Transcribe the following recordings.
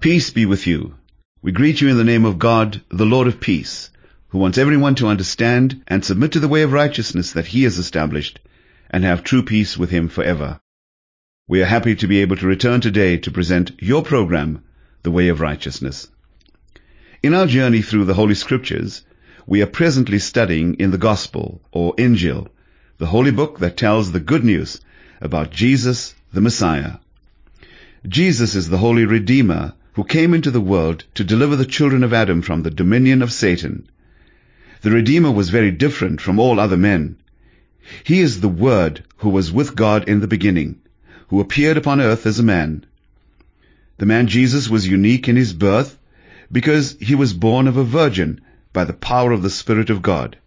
Peace be with you. We greet you in the name of God, the Lord of peace, who wants everyone to understand and submit to the way of righteousness that He has established, and have true peace with Him forever. We are happy to be able to return today to present your program, The Way of Righteousness. In our journey through the Holy Scriptures, we are presently studying in the Gospel, or Injil, the holy book that tells the good news about Jesus, the Messiah. Jesus is the Holy Redeemer who came into the world to deliver the children of Adam from the dominion of Satan. The Redeemer was very different from all other men. He is the Word who was with God in the beginning, who appeared upon earth as a man. The man Jesus was unique in his birth because he was born of a virgin by the power of the Spirit of God.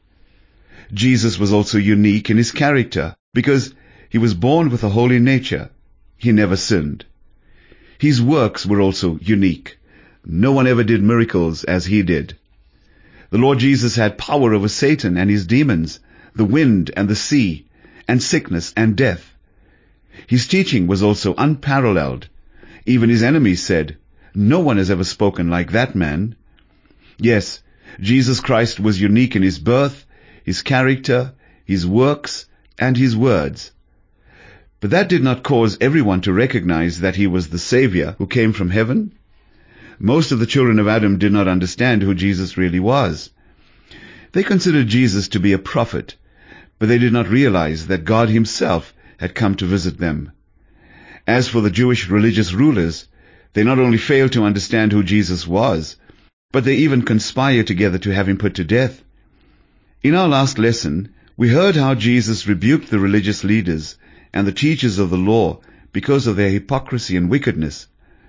Jesus was also unique in his character because he was born with a holy nature. He never sinned. His works were also unique. No one ever did miracles as he did. The Lord Jesus had power over Satan and his demons, the wind and the sea, and sickness and death. His teaching was also unparalleled. Even his enemies said, "No one has ever spoken like that man." Yes, Jesus Christ was unique in his birth, his character, his works, and his words. But that did not cause everyone to recognize that he was the Savior who came from heaven. Most of the children of Adam did not understand who Jesus really was. They considered Jesus to be a prophet, but they did not realize that God Himself had come to visit them. As for the Jewish religious rulers, they not only failed to understand who Jesus was, but they even conspired together to have Him put to death. In our last lesson, we heard how Jesus rebuked the religious leaders and the teachers of the law because of their hypocrisy and wickedness.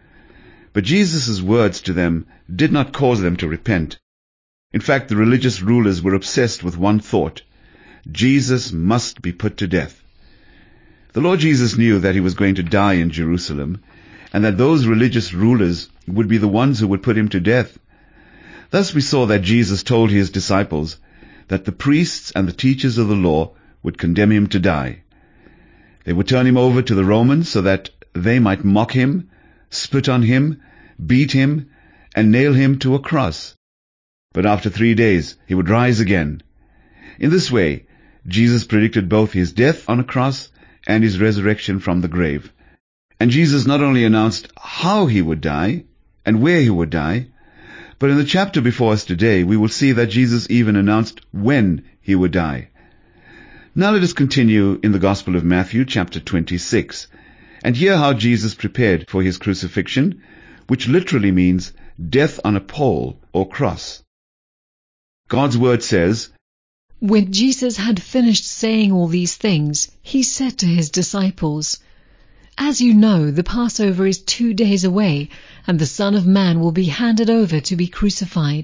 But Jesus' words to them did not cause them to repent. In fact, the religious rulers were obsessed with one thought: Jesus must be put to death. The Lord Jesus knew that He was going to die in Jerusalem, and that those religious rulers would be the ones who would put Him to death. Thus we saw that Jesus told His disciples that the priests and the teachers of the law would condemn Him to die. They would turn Him over to the Romans so that they might mock Him, spit on Him, beat Him, and nail Him to a cross. But after 3 days He would rise again. In this way, Jesus predicted both His death on a cross and His resurrection from the grave. And Jesus not only announced how He would die and where He would die, but in the chapter before us today we will see that Jesus even announced when He would die. Now let us continue in the Gospel of Matthew, chapter 26, and hear how Jesus prepared for His crucifixion, which literally means death on a pole or cross. God's Word says, "When Jesus had finished saying all these things, He said to His disciples, 'As you know, the Passover is 2 days away, and the Son of Man will be handed over to be crucified.'"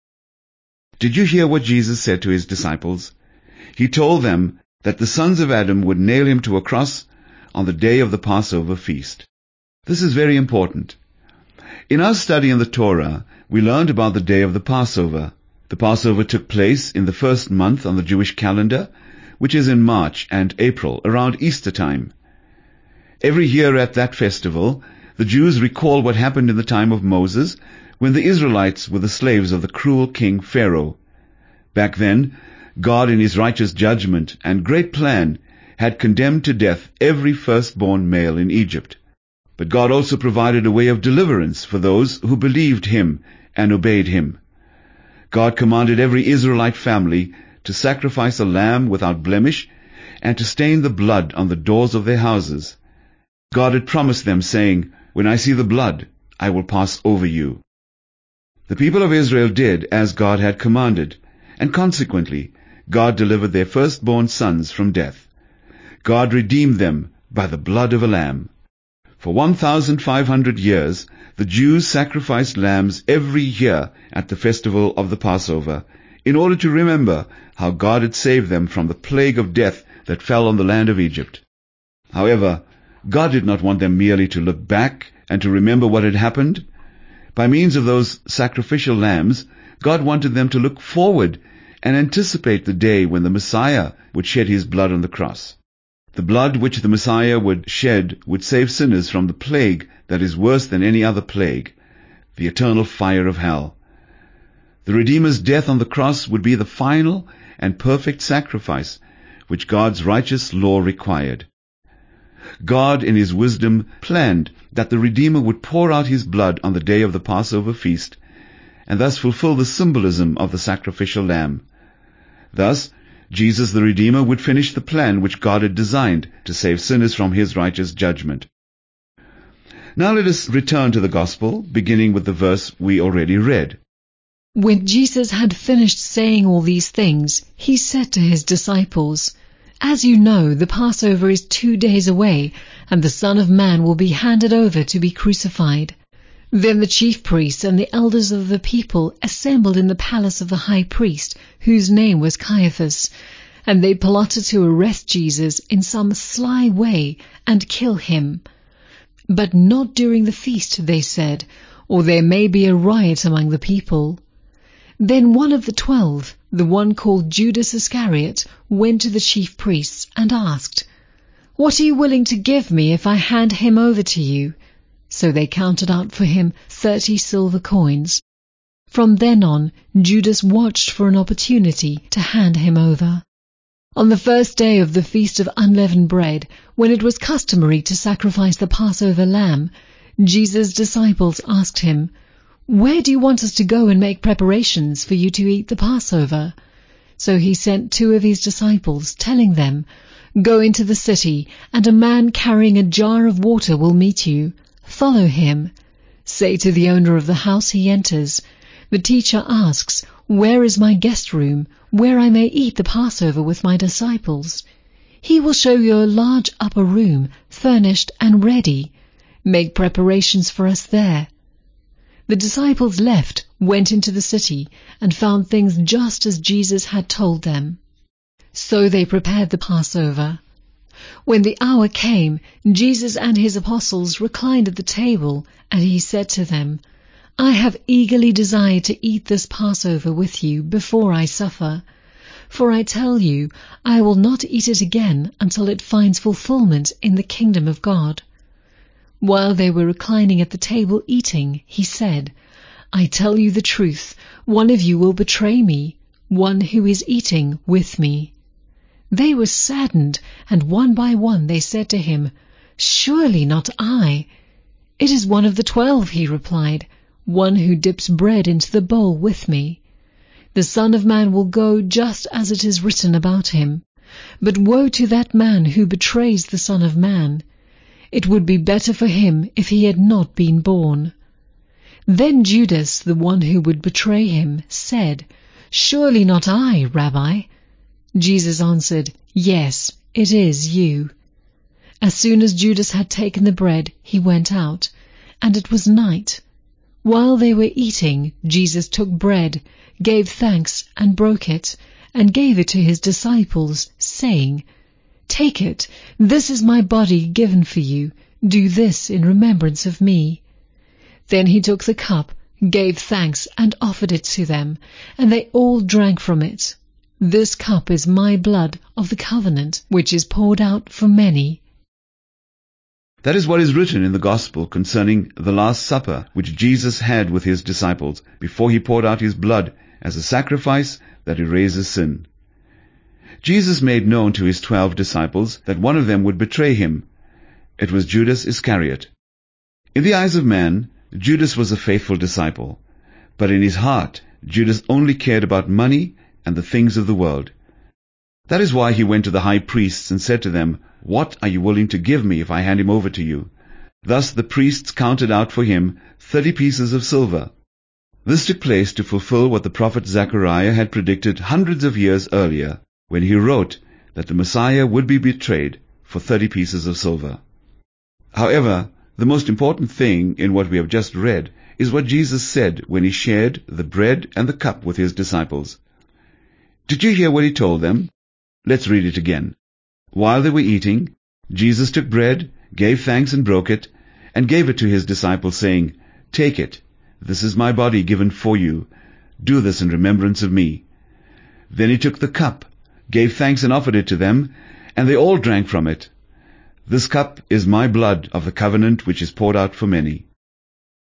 Did you hear what Jesus said to His disciples? He told them that the sons of Adam would nail Him to a cross on the day of the Passover feast. This is very important. In our study in the Torah, we learned about the day of the Passover. The Passover took place in the first month on the Jewish calendar, which is in March and April, around Easter time. Every year at that festival, the Jews recall what happened in the time of Moses, when the Israelites were the slaves of the cruel king Pharaoh. Back then, God, in His righteous judgment and great plan, had condemned to death every firstborn male in Egypt. But God also provided a way of deliverance for those who believed Him and obeyed Him. God commanded every Israelite family to sacrifice a lamb without blemish and to stain the blood on the doors of their houses. God had promised them, saying, "When I see the blood, I will pass over you." The people of Israel did as God had commanded, and consequently, God delivered their firstborn sons from death. God redeemed them by the blood of a lamb. For 1,500 years, the Jews sacrificed lambs every year at the festival of the Passover, in order to remember how God had saved them from the plague of death that fell on the land of Egypt. However, God did not want them merely to look back and to remember what had happened. By means of those sacrificial lambs, God wanted them to look forward and anticipate the day when the Messiah would shed His blood on the cross. The blood which the Messiah would shed would save sinners from the plague that is worse than any other plague, the eternal fire of hell. The Redeemer's death on the cross would be the final and perfect sacrifice which God's righteous law required. God, in His wisdom, planned that the Redeemer would pour out His blood on the day of the Passover feast, and thus fulfill the symbolism of the sacrificial lamb. Thus, Jesus the Redeemer would finish the plan which God had designed to save sinners from His righteous judgment. Now let us return to the Gospel, beginning with the verse we already read. When Jesus had finished saying all these things, He said to His disciples, "As you know, the Passover is 2 days away, and the Son of Man will be handed over to be crucified." Then the chief priests and the elders of the people assembled in the palace of the high priest, whose name was Caiaphas, and they plotted to arrest Jesus in some sly way and kill Him. "But not during the feast," they said, "or there may be a riot among the people." Then one of the 12, the one called Judas Iscariot, went to the chief priests and asked, "What are you willing to give me if I hand him over to you?" So they counted out for him 30 silver coins. From then on, Judas watched for an opportunity to hand him over. On the first day of the Feast of Unleavened Bread, when it was customary to sacrifice the Passover lamb, Jesus' disciples asked him, "Where do you want us to go and make preparations for you to eat the Passover?" So he sent 2 of his disciples, telling them, "Go into the city, and a man carrying a jar of water will meet you. Follow him. Say to the owner of the house he enters, 'The teacher asks, where is my guest room, where I may eat the Passover with my disciples?' He will show you a large upper room, furnished and ready. Make preparations for us there." The disciples left, went into the city, and found things just as Jesus had told them. So they prepared the Passover. When the hour came, Jesus and His apostles reclined at the table, and He said to them, "I have eagerly desired to eat this Passover with you before I suffer. For I tell you, I will not eat it again until it finds fulfillment in the kingdom of God." While they were reclining at the table eating, He said, "I tell you the truth, one of you will betray me, one who is eating with me." They were saddened, and one by one they said to Him, "Surely not I." "It is one of the 12, He replied, "one who dips bread into the bowl with me. The Son of Man will go just as it is written about Him. But woe to that man who betrays the Son of Man. It would be better for him if he had not been born." Then Judas, the one who would betray Him, said, "Surely not I, Rabbi." Jesus answered, "Yes, it is you." As soon as Judas had taken the bread, he went out, and it was night. While they were eating, Jesus took bread, gave thanks, and broke it, and gave it to His disciples, saying, "Take it, this is my body given for you. Do this in remembrance of me." Then He took the cup, gave thanks, and offered it to them, and they all drank from it. "This cup is my blood of the covenant, which is poured out for many." That is what is written in the Gospel concerning the Last Supper which Jesus had with His disciples before He poured out His blood as a sacrifice that erases sin. Jesus made known to His 12 disciples that one of them would betray Him. It was Judas Iscariot. In the eyes of man, Judas was a faithful disciple, but in his heart, Judas only cared about money and the things of the world. That is why he went to the high priests and said to them, "What are you willing to give me if I hand him over to you?" Thus the priests counted out for him 30 pieces of silver. This took place to fulfill what the prophet Zechariah had predicted hundreds of years earlier, when he wrote that the Messiah would be betrayed for 30 pieces of silver. However, the most important thing in what we have just read is what Jesus said when He shared the bread and the cup with His disciples. Did you hear what He told them? Let's read it again. While they were eating, Jesus took bread, gave thanks and broke it, and gave it to His disciples, saying, "Take it, this is my body given for you. Do this in remembrance of me." Then He took the cup, gave thanks and offered it to them, and they all drank from it. "This cup is my blood of the covenant which is poured out for many."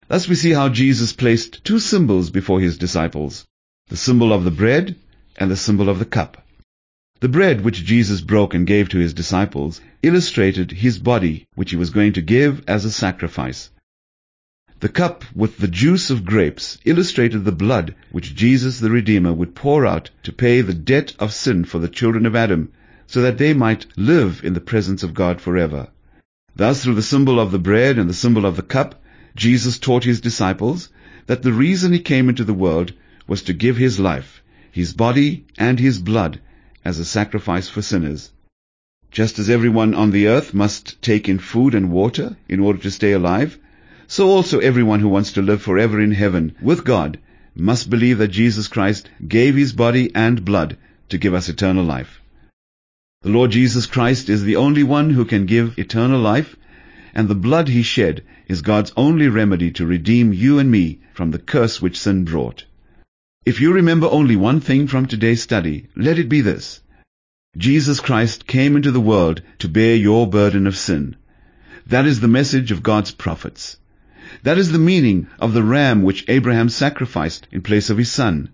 Thus we see how Jesus placed two symbols before his disciples, the symbol of the bread and the symbol of the cup. The bread which Jesus broke and gave to his disciples illustrated his body, which he was going to give as a sacrifice. The cup with the juice of grapes illustrated the blood which Jesus the Redeemer would pour out to pay the debt of sin for the children of Adam, so that they might live in the presence of God forever. Thus, through the symbol of the bread and the symbol of the cup, Jesus taught his disciples that the reason he came into the world was to give his life, his body and his blood, as a sacrifice for sinners. Just as everyone on the earth must take in food and water in order to stay alive, so also everyone who wants to live forever in heaven with God must believe that Jesus Christ gave his body and blood to give us eternal life. The Lord Jesus Christ is the only one who can give eternal life, and the blood he shed is God's only remedy to redeem you and me from the curse which sin brought. If you remember only one thing from today's study, let it be this: Jesus Christ came into the world to bear your burden of sin. That is the message of God's prophets. That is the meaning of the ram which Abraham sacrificed in place of his son.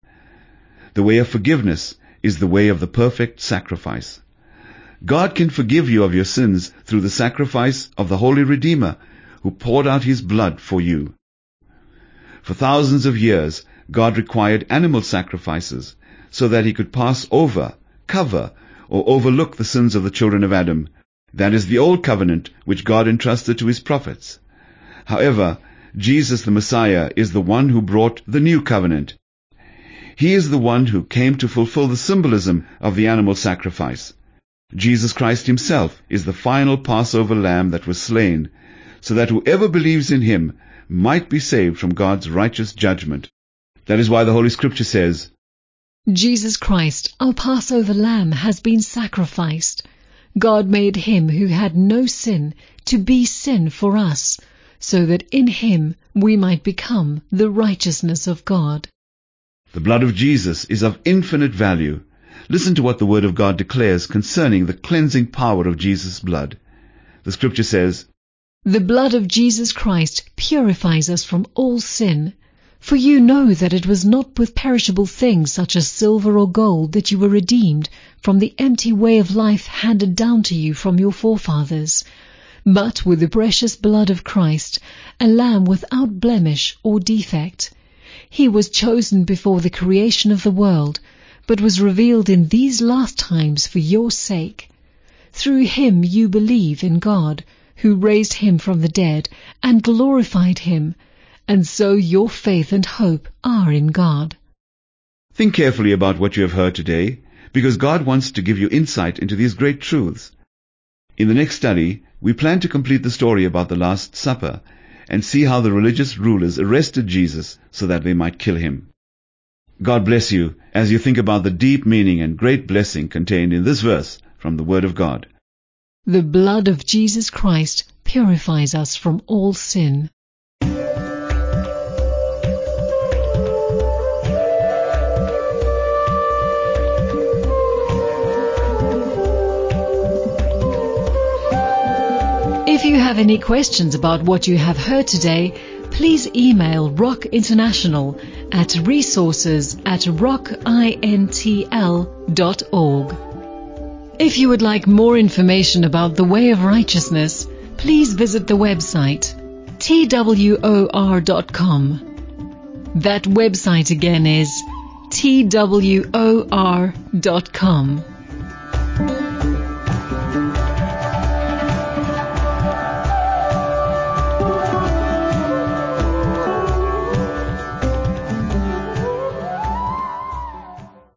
The way of forgiveness is the way of the perfect sacrifice. God can forgive you of your sins through the sacrifice of the Holy Redeemer who poured out his blood for you. For thousands of years, God required animal sacrifices so that he could pass over, cover, or overlook the sins of the children of Adam. That is the old covenant which God entrusted to his prophets. However, Jesus the Messiah is the one who brought the new covenant. He is the one who came to fulfill the symbolism of the animal sacrifice. Jesus Christ himself is the final Passover lamb that was slain, so that whoever believes in him might be saved from God's righteous judgment. That is why the Holy Scripture says, Jesus Christ, our Passover lamb, has been sacrificed. God made him who had no sin to be sin for us, so that in him we might become the righteousness of God. The blood of Jesus is of infinite value. Listen to what the Word of God declares concerning the cleansing power of Jesus' blood. The Scripture says, The blood of Jesus Christ purifies us from all sin. For you know that it was not with perishable things such as silver or gold that you were redeemed from the empty way of life handed down to you from your forefathers, but with the precious blood of Christ, a lamb without blemish or defect. He was chosen before the creation of the world, but was revealed in these last times for your sake. Through him you believe in God, who raised him from the dead and glorified him, and so your faith and hope are in God. Think carefully about what you have heard today, because God wants to give you insight into these great truths. In the next study, we plan to complete the story about the Last Supper and see how the religious rulers arrested Jesus so that they might kill him. God bless you as you think about the deep meaning and great blessing contained in this verse from the Word of God. The blood of Jesus Christ purifies us from all sin. If you have any questions about what you have heard today, please email Rock International at resources@rockintl.org. If you would like more information about the way of righteousness, please visit the website twor.com. That website again is twor.com.